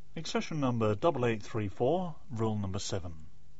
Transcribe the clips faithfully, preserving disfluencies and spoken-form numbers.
Accession number double eight three four, rule number seven.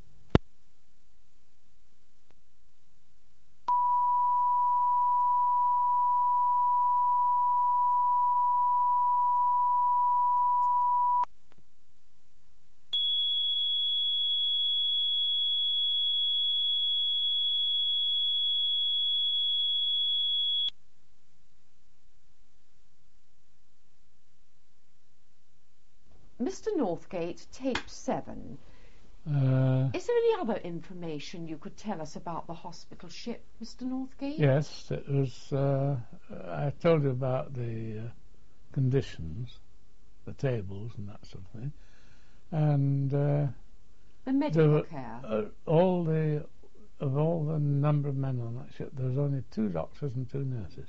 Mister Northgate, tape seven. Uh, Is there any other information you could tell us about the hospital ship, Mister Northgate? yes, it was. Uh, I told you about the uh, conditions, the tables, and that sort of thing, and uh, The medical there were, care? uh, all the of all the number of men on that ship, there was only two doctors and two nurses.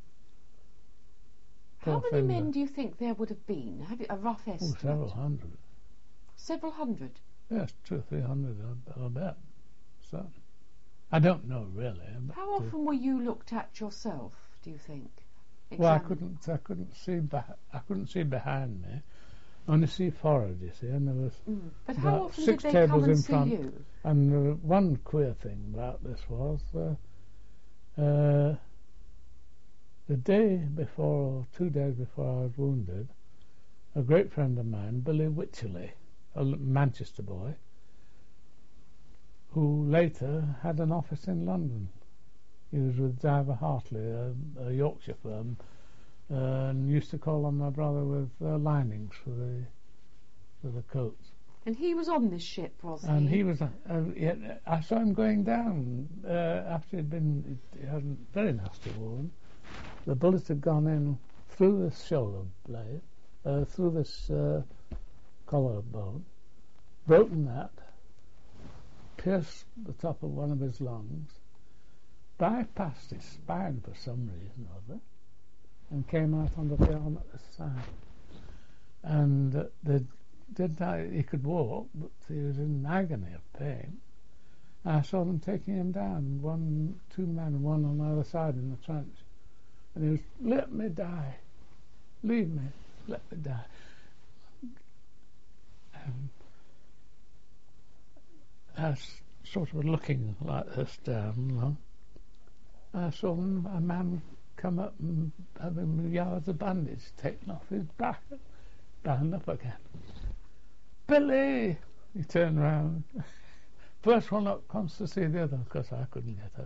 How Poor many Finder. men do you think there would have been? Have you a rough Oh, estimate? several hundred. Several hundred? Yes, two or three hundred, I, I bet. Certainly. I don't know really. But, How often were you looked at yourself, do you think? Uh, well, I Examined? couldn't. I couldn't see. Beh- I couldn't see behind me. Only see forward, you see, and there was Mm. But how about often six did they come tables and in see front. you? And uh, one queer thing about this was uh, uh, the day before, or two days before I was wounded, a great friend of mine, Billy Wycherley, a L- Manchester boy, who later had an office in London. He was with Diver Hartley, a, a Yorkshire firm, uh, and used to call on my brother with uh, linings for the for the coats. And he was on this ship, was And he? he was, uh, uh, yeah, I saw him going down uh, after he'd been, he had a very nasty wound. The bullet had gone in through this shoulder blade, uh, through this uh, collarbone, broken that, pierced the top of one of his lungs, bypassed his spine for some reason or other, and came out on the arm at the side. And uh, the did that, he could walk, but he was in agony of pain. I saw them taking him down, one, two men, one on either side in the trench. And he was, let me die, leave me, let me die. Um, I was sort of looking like this down long. I saw them, a man come up and having yards of bandage taken off his back, bound up again. Billy! He turned round. First one up comes to see the other, because I couldn't get up.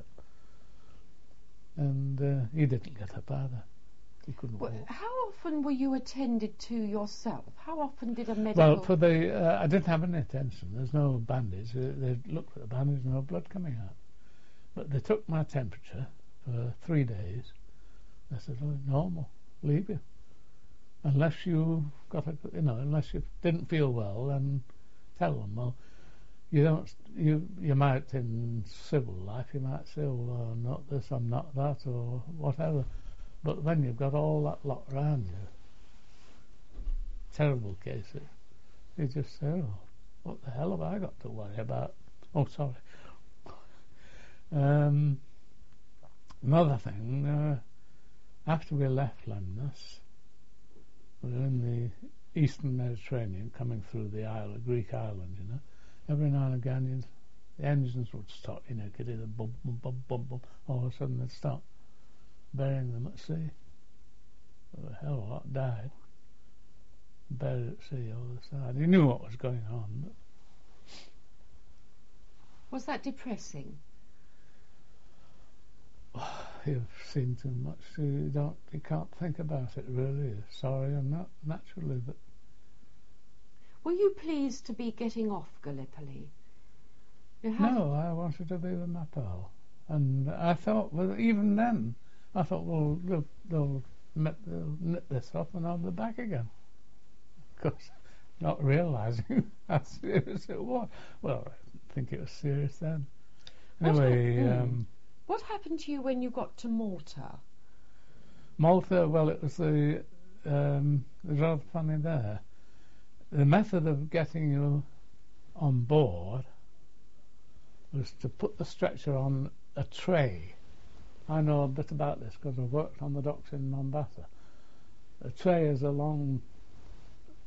And uh, he didn't get up either. He couldn't Well, walk. how often were you attended to yourself? How often did a medical... Well, for the, uh, I didn't have any attention. There's no bandage. Uh, they looked at the bandage, no blood coming out. But they took my temperature for three days. They said, oh, normal, leave you. Unless you got a, you know, unless you didn't feel well, then tell them. Well, you don't, you you might in civil life, you might say, well, I'm not this, I'm not that, or whatever. But when you've got all that lot around you, terrible cases, you just say, oh, what the hell have I got to worry about? Oh, sorry. Um, another thing, uh, after we left Lemnos, we were in the eastern Mediterranean, coming through the island, Greek island, you know. Every now and again, you, the engines would stop, you know, could either bum, bum, bum, bum, bum, all of a sudden they'd stop, burying them at sea. Well, a hell of a lot died, buried at sea all the side. You knew what was going on, but Was that depressing? you've seen too much, so you don't, you can't think about it really. You're sorry and not naturally, but Were you pleased to be getting off Gallipoli? You have- no, I wanted to be with my pal, and I thought, well, even then, I thought, well, they'll, they'll, nip, they'll nip this off and I'll be back again. Of course, not realising how serious it was. Well, I didn't think it was serious then. What Anyway, hap- um, What happened to you when you got to Malta? Malta, well, it was the, um, it was rather funny there. The method of getting you on board was to put the stretcher on a tray. I know a bit about this because I've worked on the docks in Mombasa. A tray is a long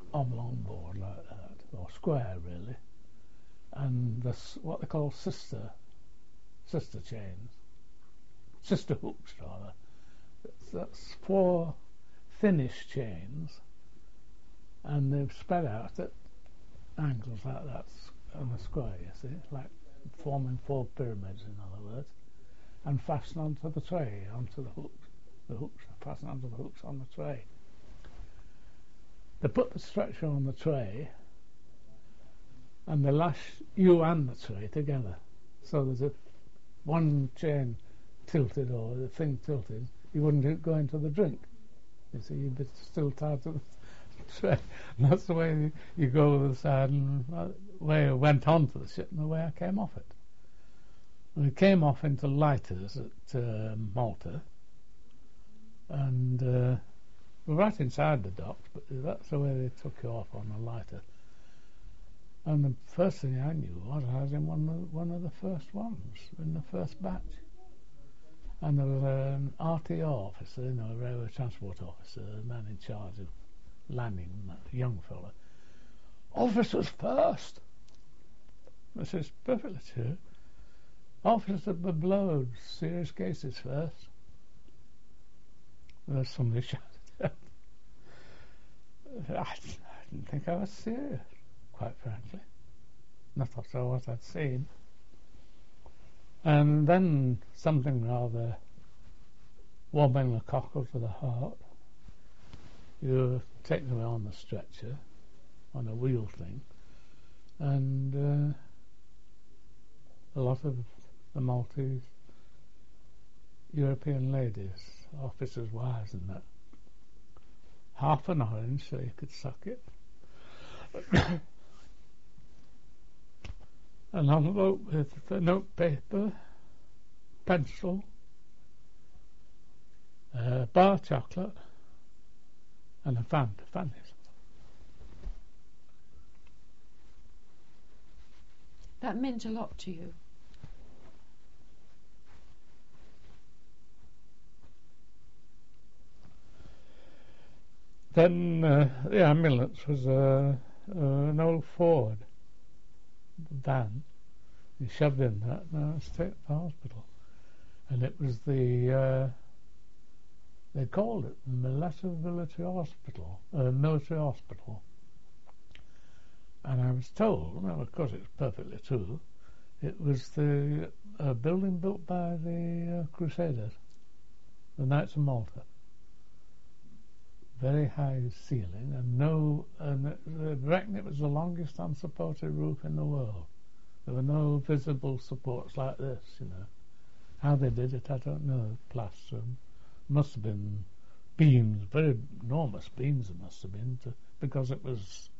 oblong board like that, or square really, and the, what they call sister sister chains, sister hooks rather. That's, that's four thinnish chains, and they've spread out at angles like that on a square, you see, like forming four pyramids in other words, and fastened onto the tray, onto the hooks. The hooks are fastened onto the hooks on the tray. They put the stretcher on the tray and they lash you and the tray together. So there's if one chain tilted or the thing tilted, you wouldn't go into the drink. You see, you'd be still tied to the tray. And that's the way you, you go over the side and the way I went onto the ship and the way I came off it. We came off into lighters at uh, Malta, and uh, we're right inside the docks, but that's the way they took you off on a lighter. And the first thing I knew was I was in one of, one of the first ones, in the first batch. And there was an R T O officer, you know, a railway transport officer, a man in charge of landing, a young fella. Officers first! This is perfectly true. Officers below, serious cases first. There's somebody shouted. I didn't think I was serious, quite frankly. Not after what I'd seen. And then something rather warming the cockle to the heart. You take them on the stretcher, on a wheel thing, and uh, a lot of the Maltese European ladies, officers' wives and that, half an orange so you could suck it, an envelope with the note paper, pencil, uh, bar chocolate, and a fan to fan it. That meant a lot to you. Then uh, the ambulance was uh, uh, an old Ford van. He shoved in that and I was taken to the hospital. And it was the, uh, they called it the Maleta Military Hospital, uh, Military Hospital. And I was told, well, of course it's perfectly true, it was the uh, building built by the uh, Crusaders, the Knights of Malta. Very high ceiling and no, and they reckon it was the longest unsupported roof in the world. There were no visible supports like this, you know. How they did it, I don't know. Plaster, must have been beams, very enormous beams. It must have been to, because it was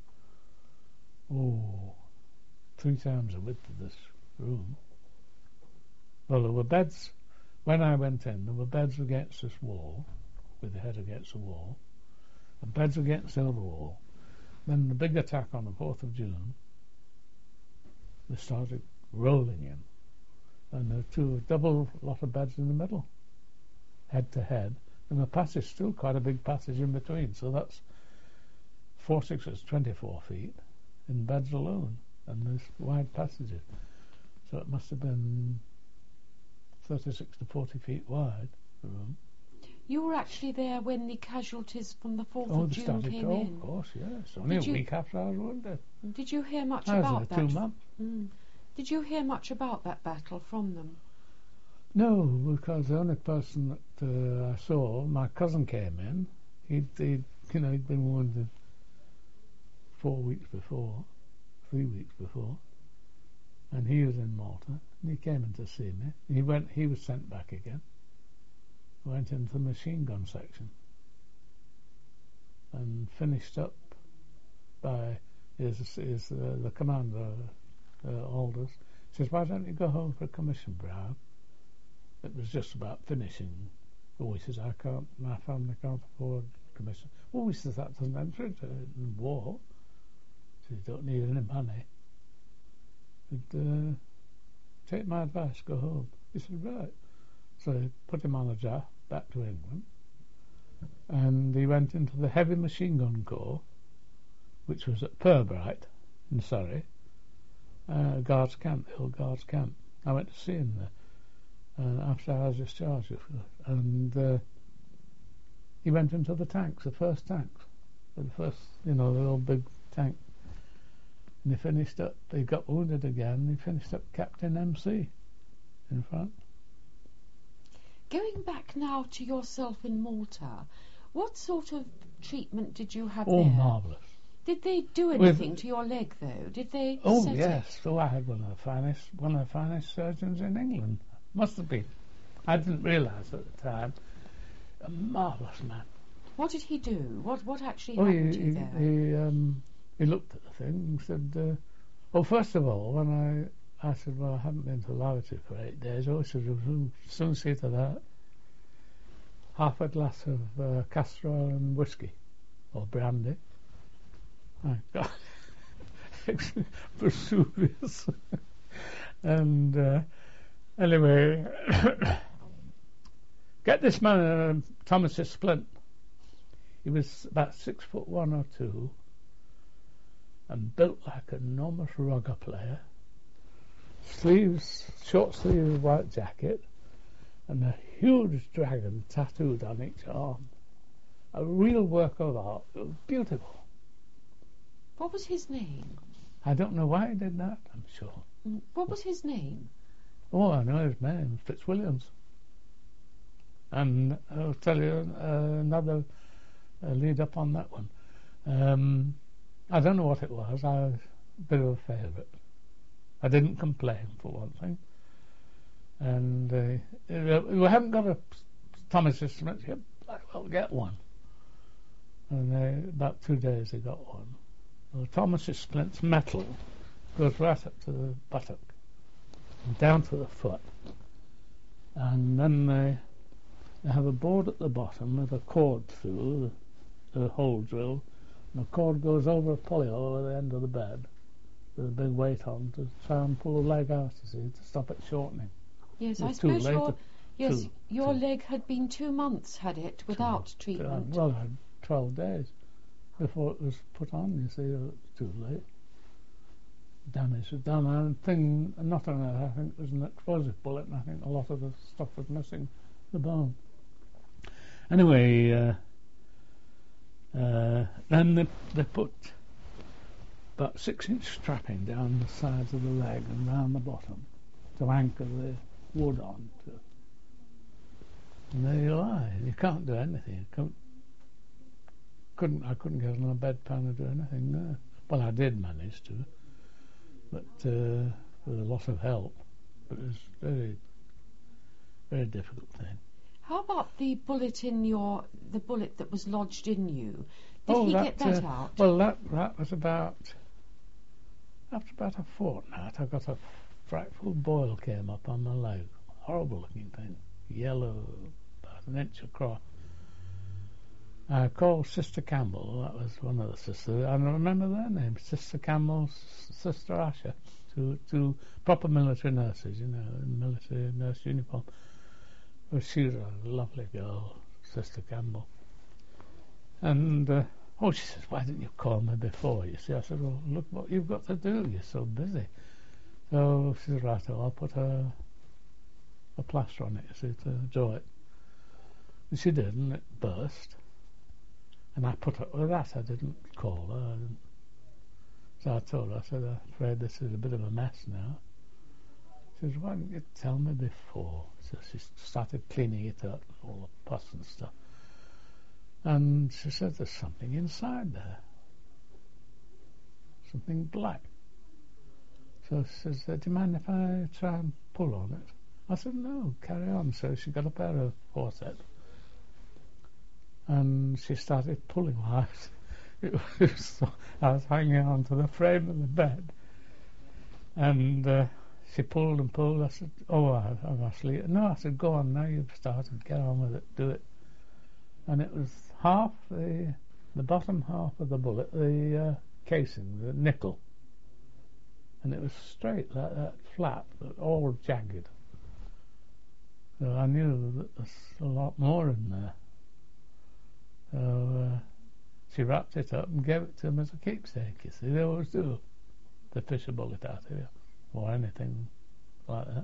oh three times the width of this room. Well, there were beds when I went in. There were beds against this wall, with the head against the wall. The beds against the other wall. Then the big attack on the fourth of June, they started rolling in. And there were two, double lot of beds in the middle, head to head. And the passage, still quite a big passage in between. So that's four sixes, twenty-four feet in beds alone. And there's wide passages. So it must have been thirty-six to forty feet wide, the room. You were actually there when the casualties from the fourth Oh, of they June started came to, oh, in. of course, yes. Only Did a you- week after I was wounded. Did you hear much I was about there that? two months. Mm. Did you hear much about that battle from them? No, because the only person that uh, I saw, my cousin came in. He'd, he'd, you know, he'd been wounded four weeks before, three weeks before, and he was in Malta. And he came in to see me. He went. He was sent back again. Went into the machine gun section and finished up by his, his uh, the commander, uh, Aldous. Says, "Why don't you go home for a commission, Brown?" It was just about finishing. Oh, he says, "I can't. My family can't afford commission." Oh, he says, "That doesn't enter into in war." He says, "You don't need any money." And, uh, take my advice, go home. He said, "Right." So he put him on a draft back to England, and he went into the Heavy Machine Gun Corps, which was at Purbright in Surrey, uh, Guards Camp, the old Guards Camp. I went to see him there uh, after I was discharged, and uh, he went into the tanks, the first tanks, the first, you know, the old big tank. And he finished up, he got wounded again, he finished up Captain M C in front. Going back now to yourself in Malta, what sort of treatment did you have Oh, there? marvellous. Did they do anything With, to your leg, though? Did they Oh, set yes. it? Oh, I had one of the finest, one of the finest surgeons in England. Must have been. I didn't realise at the time. A marvellous man. What did he do? What what actually Oh, happened he, to you he, there? he, um, he looked at the thing and said, uh, well, first of all, when I, I said, well, I haven't been to the lavatory for eight days. Oh, he said, you'll soon, soon see to that. Half a glass of uh, castor oil and whiskey, or brandy. My God. Vesuvius. And uh, anyway, get this man, uh, Thomas Splint. He was about six foot one or two, and built like an enormous rugger player. Sleeves, short sleeve white jacket, and a huge dragon tattooed on each arm. A real work of art. It was beautiful. What was his name? I don't know why he did that, I'm sure. Mm, What was his name? Oh, I know his name, Fitzwilliams. And I'll tell you uh, another uh, lead up on that one. Um, I don't know what it was. I was a bit of a favourite. I didn't complain, for one thing. And uh, we haven't got a Thomas instrument yet. I'll get one. And uh, about two days they got one. Well, Thomas's Splint's metal goes right up to the buttock and down to the foot. And then they, they have a board at the bottom with a cord through, the, the hole drill. And the cord goes over a pulley over the end of the bed with a big weight on to try and pull the leg out, you see, to stop it shortening. Yes, It I was too suppose late your, to- yes, two- your two. leg had been two months, had it, without Uh, treatment. well, I had twelve days before it was put on, you see. It was too late. Damage was done. And thing, not only that, I think it was an explosive bullet, and I think a lot of the stuff was missing the bone. Anyway, uh, uh, then they, they put about six inch strapping down the sides of the leg and round the bottom to anchor the wood on to. And there you lie. You can't do anything. You can't, couldn't I couldn't get on a bedpan or do anything there. Well, I did manage to, but uh, with a lot of help. But it was very, very difficult thing. How about the bullet in your, the bullet that was lodged in you? Did oh, he that, get that uh, out? Well, that that was about after about a fortnight. I got a frightful boil came up on my leg. Horrible looking thing, yellow, about an inch across. I called Sister Campbell. That was one of the sisters. I remember their names: Sister Campbell, S- Sister Asher. Two two proper military nurses, you know, in military nurse uniform. Well, she was a lovely girl, Sister Campbell. And, uh, oh, she says, why didn't you call me before? You see, I said, well, look what you've got to do. You're so busy. So she said, right, I'll put a, a plaster on it, you see, to draw it. And she did, and it burst. And I put up with that. I didn't call her. I didn't. So I told her, I said, I'm afraid this is a bit of a mess now. She says, why didn't you tell me before? So she started cleaning it up, all the pus and stuff. And she said, there's something inside there. Something black. So she says, do you mind if I try and pull on it? I said, no, carry on. So she got a pair of forceps. And she started pulling. It was, I was hanging on to the frame of the bed. And uh, she pulled and pulled. I said, oh, I, I must leave. No, I said, go on now, you've started, get on with it, do it. And it was half the, the bottom half of the bullet, the uh, casing, the nickel. And it was straight like that, flat, but all jagged. So I knew that there's a lot more in there. So uh, she wrapped it up and gave it to him as a keepsake. You see, they always do. They fish a bullet out of you, or anything like that.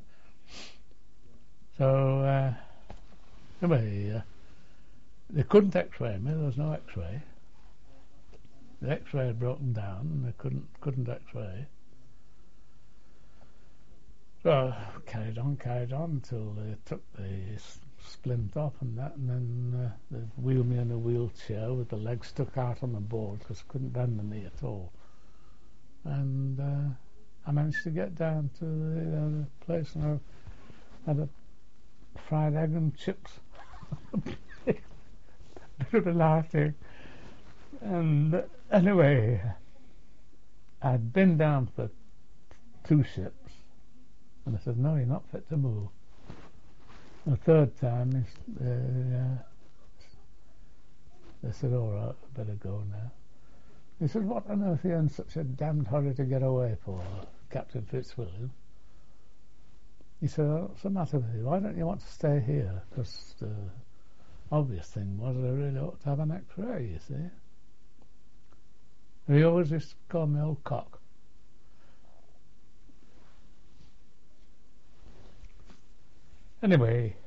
So, uh, anyway, uh, they couldn't X-ray me. There was no X-ray. The X-ray had broken down, and they couldn't couldn't X-ray. So I carried on, carried on until they took the splint off and that, and then uh, they wheeled me in a wheelchair with the legs stuck out on the board because I couldn't bend the knee at all. And uh, I managed to get down to the, uh, the place, and I had a fried egg and chips. Bit of a laughing. And uh, anyway, I'd been down for two ships, and I said, no, you're not fit to move. The third time, they, uh, they said, all right, I better go now. He said, what on earth are you in such a damned hurry to get away for, Captain Fitzwilliam? He said, oh, what's the matter with you? Why don't you want to stay here? Because the obvious thing was I really ought to have an X-ray, you see. He always used to call me old cock. Anyway,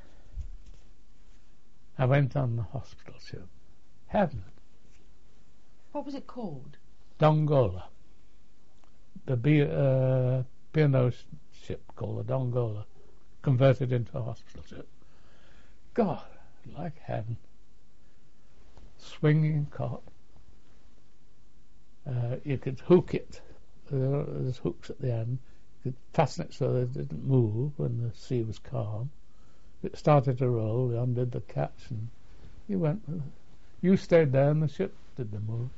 I went on the hospital ship. Heaven. What was it called? Dongola. The B, uh, P and O ship called the Dongola, converted into a hospital ship. God, like heaven. Swinging cot. Uh, you could hook it. Uh, there's hooks at the end. You could fasten it so that it didn't move when the sea was calm. If it started to roll, you undid the catch, and you went. You stayed there, and the ship did the move.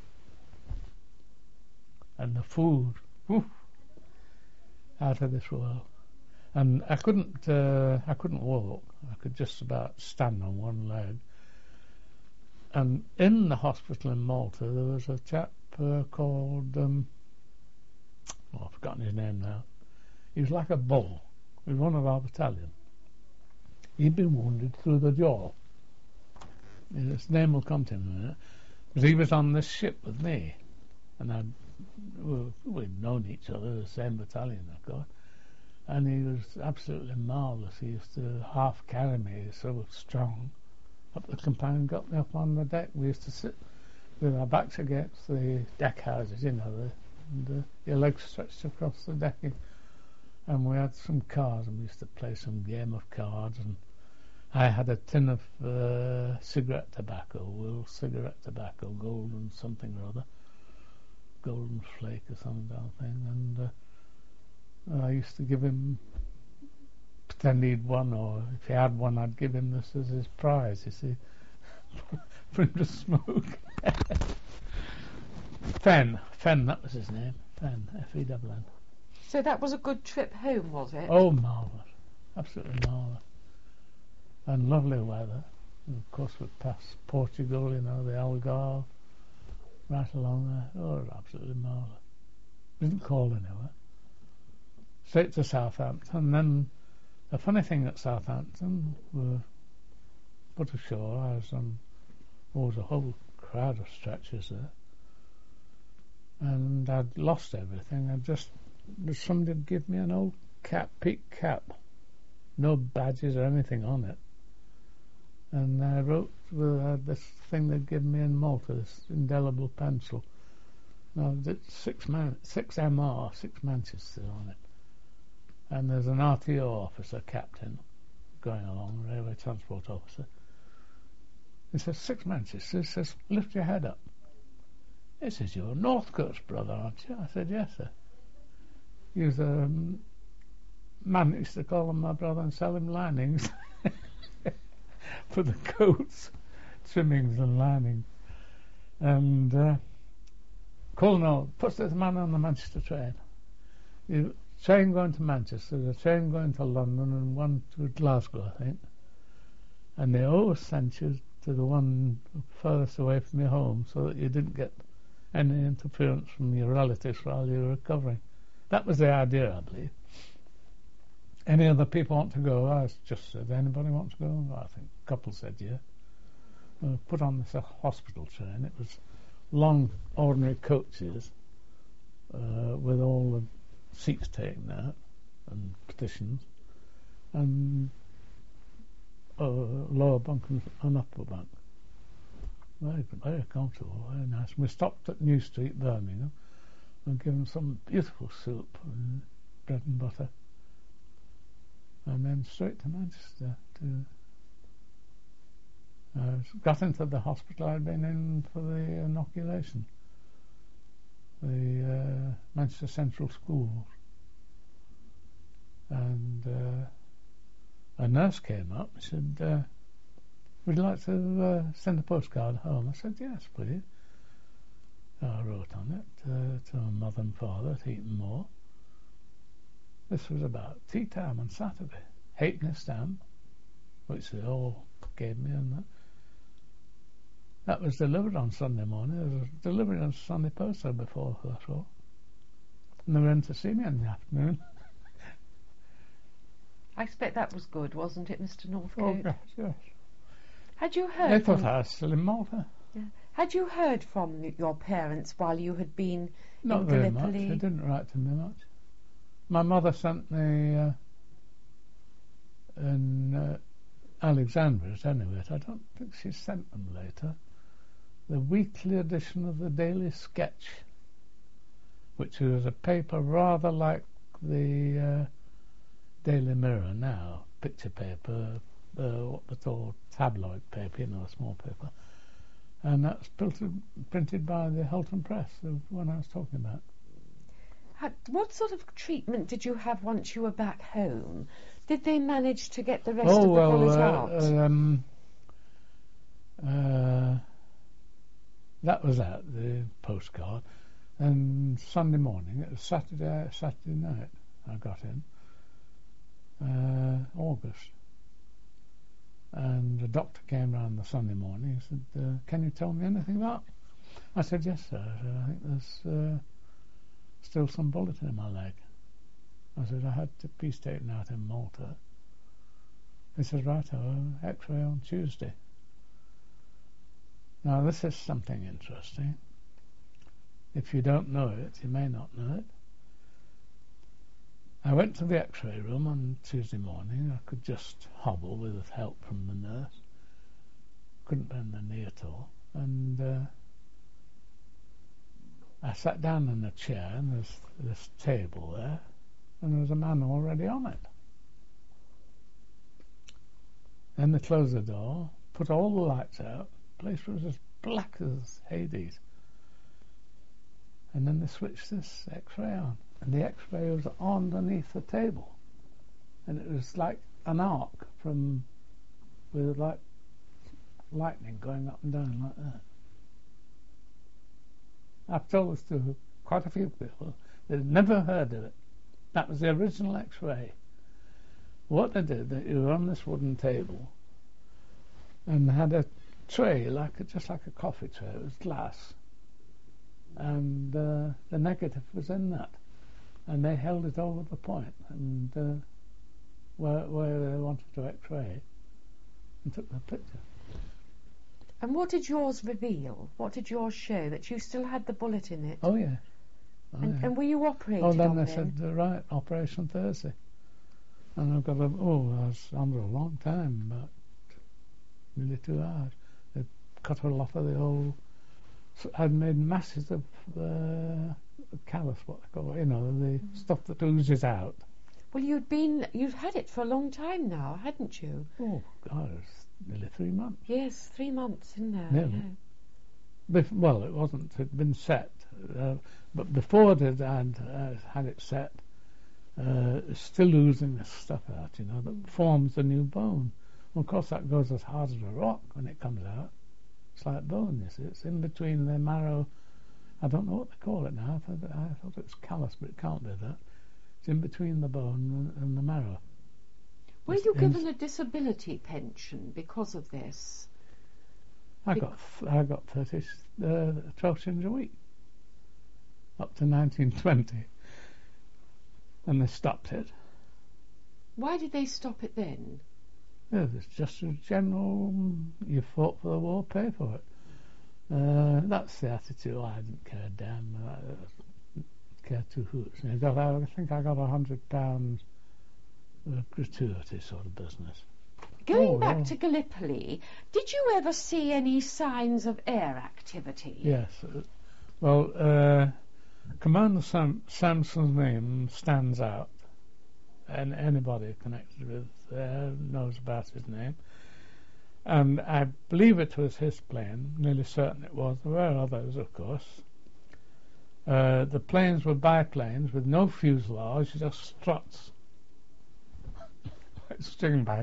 And the food, whew, out of this world. And I couldn't, uh, I couldn't walk. I could just about stand on one leg. And in the hospital in Malta, there was a chap uh, called, um, oh, I've forgotten his name now. He was like a bull. He was one of our battalion. He'd been wounded through the jaw. His name will come to him in a minute. But he was on this ship with me. And I'd, well, we'd known each other, the same battalion, of course. And he was absolutely marvellous. He used to half carry me, so strong, up the companion, got me up on the deck. We used to sit with our backs against the deck houses, you know, the, and uh, your legs stretched across the decking. And we had some cards, and we used to play some game of cards. And I had a tin of uh, cigarette tobacco, Will cigarette tobacco, golden something or other, golden flake or some damn thing. And uh, I used to give him, pretend he'd won, or if he had one, I'd give him this as his prize, you see, for him to smoke. Fenn, Fenn, that was his name, Fenn, F E N N. So that was a good trip home, was it? Oh, marvellous, absolutely marvellous. And lovely weather. And of course we passed Portugal, you know, the Algarve, right along there. Oh, it was absolutely marvellous. Didn't call anywhere. Straight to Southampton. And then the funny thing at Southampton, we were put ashore. I was on, there was a whole crowd of stretchers there. And I'd lost everything. I just, somebody had given me an old cap, peak cap. No badges or anything on it. And I wrote with uh, this thing they'd given me in Malta, this indelible pencil. Now, it's six, man, six M R, six Manchester on it. And there's an R T O officer, captain, going along, railway transport officer. He says, six Manchester. He says, lift your head up. He says, you're Northcote's brother, aren't you? I said, yes, sir. He was a um, man used to call him my brother and sell him linings for the coats, trimmings and linings. And uh, Colonel puts this man on the Manchester train. The train going to Manchester, the train going to London, and one to Glasgow, I think. And they always sent you to the one furthest away from your home so that you didn't get any interference from your relatives while you were recovering. That was the idea, I believe. Any other people want to go? I just said, anybody want to go? I think a couple said, yeah. We were put on this uh, hospital train. It was long ordinary coaches uh, with all the seats taken out and partitions, and uh, lower bunk and an upper bunk. Very, very comfortable, very nice. We stopped at New Street, Birmingham, and given some beautiful soup and bread and butter, and then straight to Manchester. To uh, got into the hospital I'd been in for the inoculation, the uh, Manchester Central Schools, and uh, a nurse came up and said, uh, would you like to uh, send a postcard home? I said, yes, please. I wrote on it uh, to my mother and father at Eton Moor. This was about tea time on Saturday. Halfpenny stamp, which they all gave me, and that. That was delivered on Sunday morning. It was delivered on Sunday post before, that's all. And they were in to see me in the afternoon. I expect that was good, wasn't it, Mister Oh, Northcote? yes, yes. Had you heard They thought from, I was still in Malta. yeah. Had you heard from your parents while you had been Not in very Gallipoli? much. They didn't write to me much. My mother sent me uh, in uh, Alexandria, at any rate. I don't think she sent them later. The weekly edition of the Daily Sketch, which was a paper rather like the uh, Daily Mirror now, picture paper, uh, what they call tabloid paper, you know, a small paper. And that's printed, printed by the Hulton Press, the one I was talking about. Had, what sort of treatment did you have once you were back home? Did they manage to get the rest oh, of the well, bullet uh, out? Um, uh, that was that, the postcard. And Sunday morning, it was Saturday, Saturday night, I got in, uh, August. And the doctor came round the Sunday morning and said, uh, can you tell me anything about me? I said, yes, sir. I, said, I think there's uh, still some bullet in my leg. I said, I had a piece taken out in Malta. He said, right, I'll x-ray on Tuesday. Now, this is something interesting. If you don't know it, you may not know it. I went to the x-ray room on Tuesday morning. I could just hobble with help from the nurse. Couldn't bend the knee at all. And uh, I sat down in a chair, and there's this table there, and there was a man already on it. Then they closed the door, put all the lights out. The place was as black as Hades. And then they switched this x-ray on. And the x-ray was underneath the table. And it was like an arc from, with like lightning going up and down like that. I've told this to quite a few people. They've never heard of it. That was the original x-ray. What they did, they were on this wooden table and had a tray, like a, just like a coffee tray. It was glass. And uh, the negative was in that. And they held it over the point and uh, where, where they wanted to x-ray and took the picture. And what did yours reveal? What did yours show? That you still had the bullet in it? Oh, yeah. Oh, and, yeah. and were you operated Oh, then on they then? said, uh, right, Operation Thursday. And I've got a, oh, I was under a long time, about nearly two hours. They cut a lot of the old, I'd made masses of uh, callus, what they call it, you know, the mm. stuff that oozes out. Well, you'd been, you'd had it for a long time now, hadn't you? Oh, God, it was nearly three months. Yes, three months in there. Nearly. Yeah. Bef- well, it wasn't, it'd been set. Uh, but before they'd had, uh, had it set, uh, it's still oozing this stuff out, you know, that forms the new bone. Well, of course, that goes as hard as a rock when it comes out. It's like bone, you see. It's in between the marrow. I don't know what they call it now. I thought, I thought it was callus, but it can't be that. It's in between the bone and, and the marrow. Were It's you in- given a disability pension because of this? I got I got thirty, uh, twelve shillings a week up to nineteen twenty, and they stopped it. Why did they stop it then? Yeah, it's just a general. You fought for the war, pay for it. Uh, that's the attitude. I didn't care a damn. I didn't care two hoots. And I, got, I think I got a hundred pounds gratuity sort of business. Going Oh, back well. to Gallipoli, did you ever see any signs of air activity? Yes. uh, Well, uh, Commander Sam- Sampson's name stands out, and anybody connected with uh, knows about his name. And I believe it was his plane, nearly certain it was. There were others, of course. Uh, the planes were biplanes with no fuselage, just struts. String bag.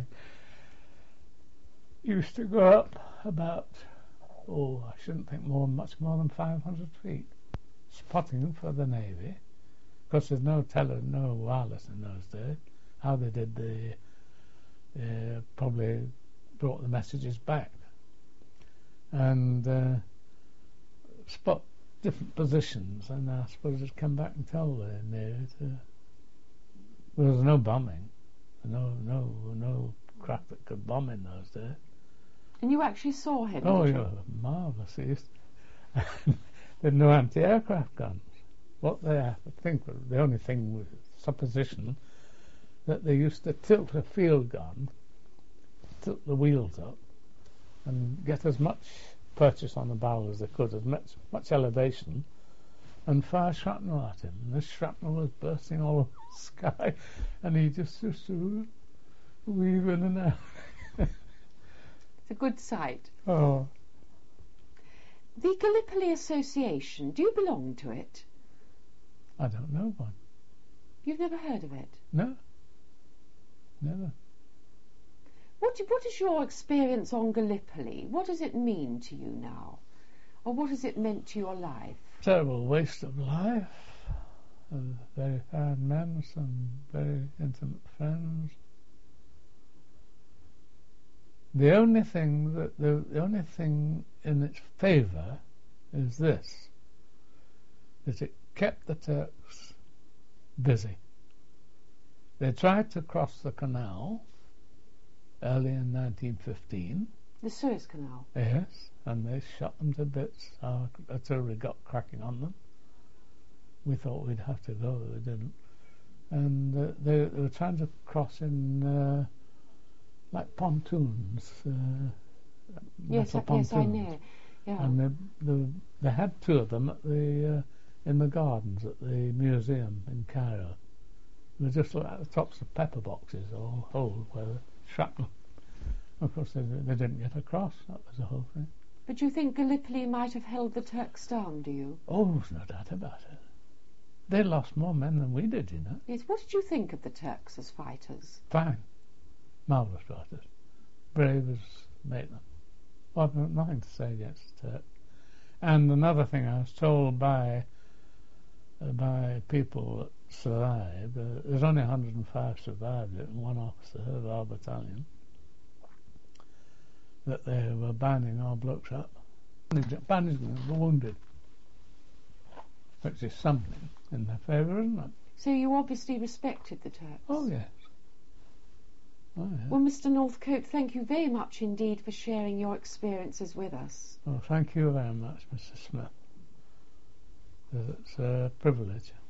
Used to go up about, oh, I shouldn't think more, much more than five hundred feet, spotting for the Navy. Of course, there's no tele, no wireless in those days. How they did the, uh, probably brought the messages back. And uh, spot different positions, and I suppose it'd come back and tell the Navy to, there was no bombing, no, no, no craft that could bomb in those days. And you actually saw him? Oh, did yeah, you? marvellous. He used There were no anti-aircraft guns. What they, I think, was the only thing was supposition that they used to tilt a field gun, tilt the wheels up, and get as much purchase on the barrel as they could, as much, much elevation, and fire shrapnel at him. And this shrapnel was bursting all over the sky, and he just used to weave in and out. It's a good sight. Oh, The Gallipoli Association, do you belong to it? I don't know one. You've never heard of it? No, never. What, do- what is your experience on Gallipoli? What does it mean to you now? Or what has it meant to your life? Terrible waste of life. A very fine men, some very intimate friends. The only thing that the, the only thing in its favour is this: that it kept the Turks busy. They tried to cross the canal early in nineteen fifteen. The Suez Canal. Yes, and they shot them to bits uh, until we got cracking on them. We thought we'd have to go, we didn't. And uh, they, they were trying to cross in uh, like pontoons, uh, Yes, metal I, yes, I pontoons. know. Yeah. And they, they, they had two of them at the uh, in the gardens at the museum in Cairo. They just looked at the tops of pepper boxes, all holes where the shrapnel. Of course, they, they didn't get across. That was the whole thing. But you think Gallipoli might have held the Turks down, do you? Oh, there's no doubt about it. They lost more men than we did, you know. Yes. What did you think of the Turks as fighters? Fine. Marvellous fighters. Brave as make them. Well, I've got nothing to say against the Turks. And another thing I was told by uh, by people that survived, uh, there's only one hundred five survived it, and one officer of our battalion, that they were banding our blokes up, bandaging the wounded, which is something in their favour, isn't it? So you obviously respected the Turks. Oh, yes. Oh, yes. Well, Mister Northcote, thank you very much indeed for sharing your experiences with us. Well, thank you very much, Mister Smith. It's a privilege.